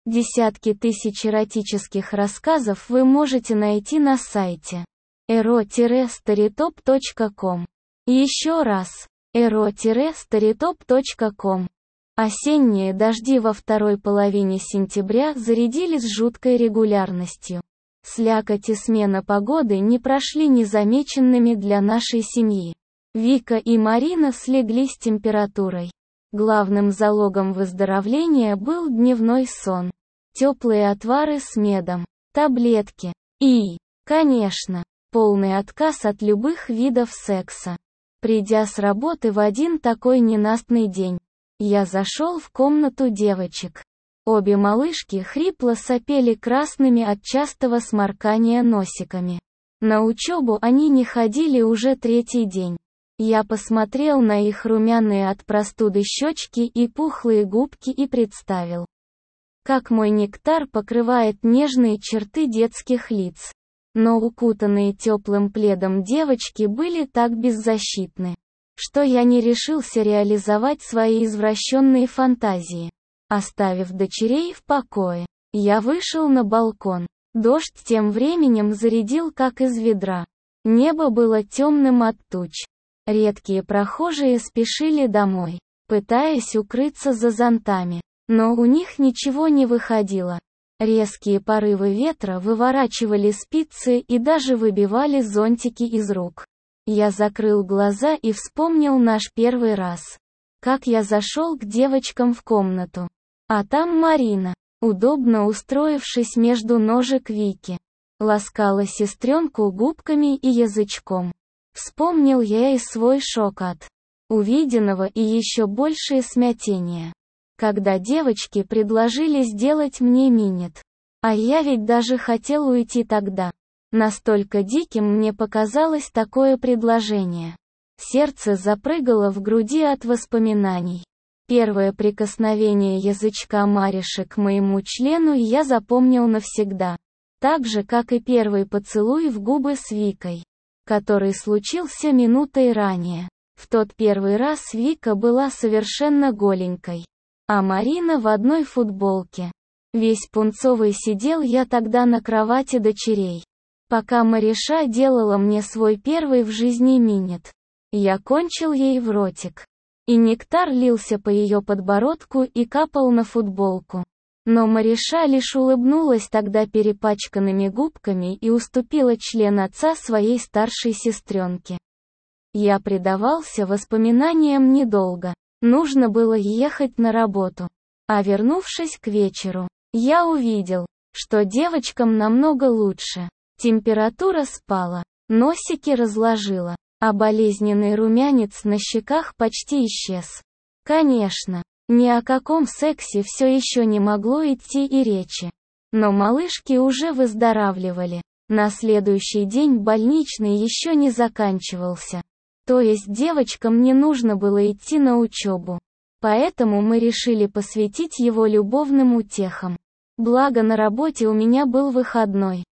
Десятки тысяч эротических рассказов вы можете найти на сайте ero-storytop.com. Еще раз, ero-storytop.com. Осенние дожди во второй половине сентября зарядили с жуткой регулярностью. Слякоть и смена погоды не прошли незамеченными для нашей семьи. Вика и Марина слегли с температурой. Главным залогом выздоровления был дневной сон, теплые отвары с медом, таблетки и, конечно, полный отказ от любых видов секса. Придя с работы в один такой ненастный день, я зашел в комнату девочек. Обе малышки хрипло сопели красными от частого сморкания носиками. На учебу они не ходили уже третий день. Я посмотрел на их румяные от простуды щечки и пухлые губки и представил, как мой нектар покрывает нежные черты детских лиц. Но укутанные теплым пледом девочки были так беззащитны, что я не решился реализовать свои извращенные фантазии. Оставив дочерей в покое, я вышел на балкон. Дождь тем временем зарядил как из ведра. Небо было темным от туч. Редкие прохожие спешили домой, пытаясь укрыться за зонтами, но у них ничего не выходило. Резкие порывы ветра выворачивали спицы и даже выбивали зонтики из рук. Я закрыл глаза и вспомнил наш первый раз. Как я зашел к девочкам в комнату. А там Марина, удобно устроившись между ножек Вики, ласкала сестренку губками и язычком. Вспомнил я и свой шок от увиденного и еще большее смятение, когда девочки предложили сделать мне минет. А я ведь даже хотел уйти тогда. Настолько диким мне показалось такое предложение. Сердце запрыгало в груди от воспоминаний. Первое прикосновение язычка Мариши к моему члену я запомнил навсегда. Так же, как и первый поцелуй в губы с Викой, который случился минутой ранее. В тот первый раз Вика была совершенно голенькой, а Марина в одной футболке. Весь пунцовый сидел я тогда на кровати дочерей, пока Мариша делала мне свой первый в жизни минет. Я кончил ей в ротик, и нектар лился по ее подбородку и капал на футболку. Но Мариша лишь улыбнулась тогда перепачканными губками и уступила член отца своей старшей сестренке. Я предавался воспоминаниям недолго. Нужно было ехать на работу. А вернувшись к вечеру, я увидел, что девочкам намного лучше. Температура спала, носики разложила, а болезненный румянец на щеках почти исчез. Конечно, ни о каком сексе все еще не могло идти и речи. Но малышки уже выздоравливали. На следующий день больничный еще не заканчивался. То есть девочкам не нужно было идти на учебу. Поэтому мы решили посвятить его любовным утехам. Благо на работе у меня был выходной.